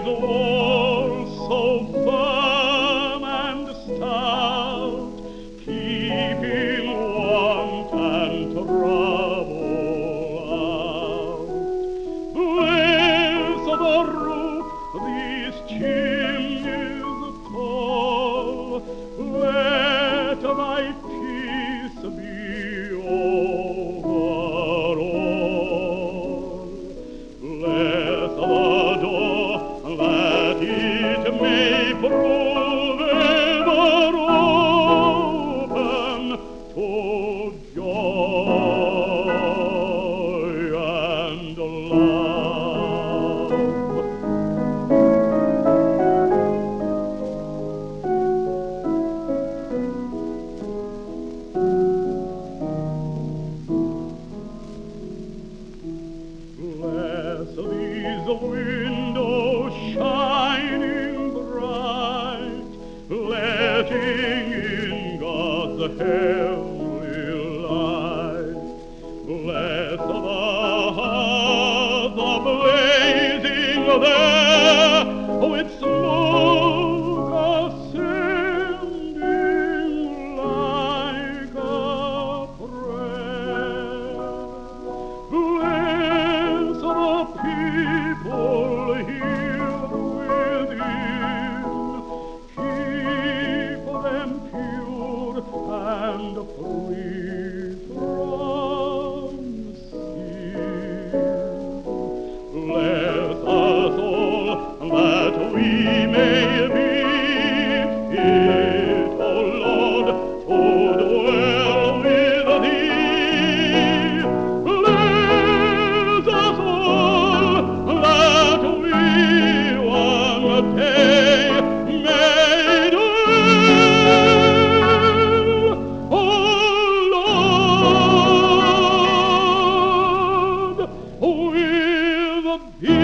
wall so firm and stout, keeping want and trouble out. Bless the roof these chimneys tall, let thy peace be over all. Bless the door that it may prove ever open to joy and love. Bless these windows shining bright, letting in God's heavenly light. Bless the hearth blazing there with smoke ascending like a prayer. Bless the people here within, keep them pure and free from sin. Bless us all that we may be fit, O Lord, to dwell with thee. Bless us all that we one day may dwell, O Lord, with thee.